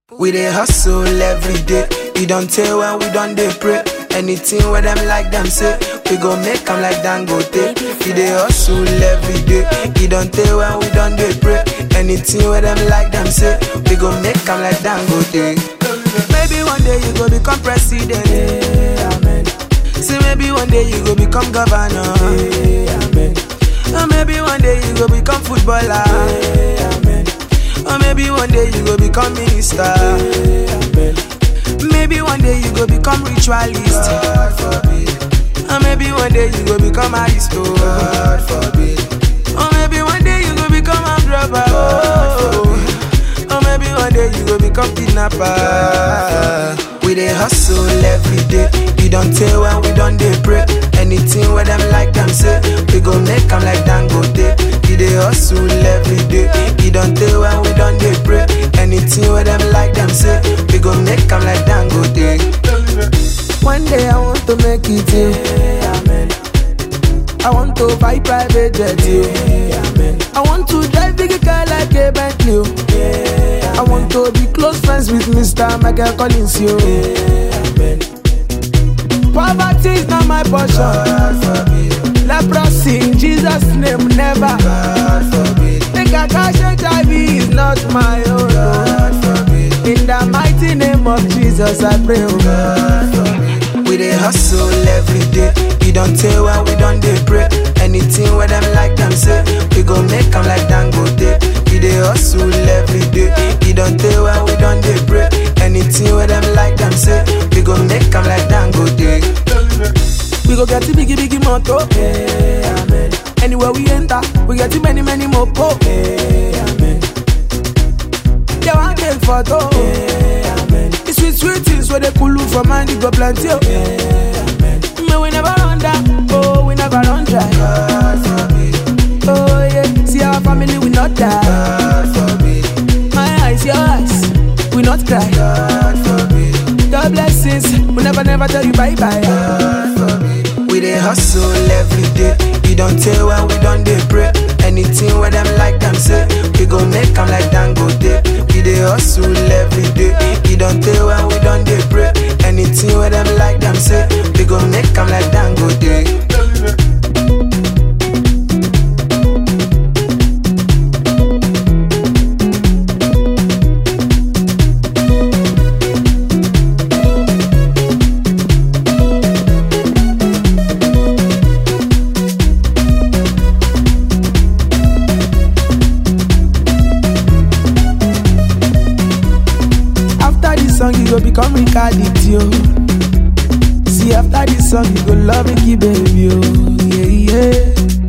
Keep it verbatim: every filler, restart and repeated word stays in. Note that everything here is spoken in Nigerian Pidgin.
We dey hustle every day. You don't tell when we don't dey pray. Anything where them like them say, we go make them like Dangote. We dey hustle every day. You don't tell when we don't dey pray. Anything where them like them say, we go make them like Dangote. Maybe one day you go become president. Yeah, amen. See, maybe one day you go become governor. Yeah, amen. Or maybe one day you go become footballer. Yeah, amen. Or maybe one day you go become minister. Amen. Maybe one day you go become ritualist. God forbid. Or maybe one day you go become aristo. God forbid. Or maybe one day you go become a robber. Oh. Or maybe one day you go become kidnapper. We dey hustle every day. You don't tell when we don't dey pray. Anything where them like them say, we go make them like Dangote. We dey hustle every day. You don't tell when we don't dey pray. Anything where them like them say, we go make them like Dangote. One day I want to make it, yeah, amen. I want to buy private jet, yeah, amen. I want to drive big car like a Bentley, yeah, I want to be close friends with Mister Michael Collins, yeah, amen. Poverty is not my portion. God forbid. Leprosy in Jesus' name, never. God forbid. Think I cash H I V is not my own. God forbid. In the mighty name of Jesus, I pray. Oh God forbid. We dey hustle every day. You don't tell when we don't dey pray. Anything where them like them say, we go make them like Dangote. We dey hustle every day. You don't tell when we don't dey pray. Anything where them like them say, we go make them like Dangote. We go get the biggie biggie moto, yeah, amen. Anywhere we enter, we get the many many mopo, yeah, amen. They want take photo, yeah, amen. The sweet sweet things where they cool for mind, it go plenty, yeah, amen. May we never run down, oh we never run dry. God forbid. Oh yeah, see our family we not die. God forbid. My eyes, your eyes, we not cry. God forbid. God blessings, we never never tell you bye bye. God forbid. We dey hustle every day. You don't tell when we don't dey pray. Anything where them like them say, we go make them like Dangote. We dey hustle every day. You don't tell when we don't dey pray. Anything where them like them say, we go make them like Dangote. You go become Ricardit, yo. See after this song you go love Ricky, baby, yo. Yeah, yeah.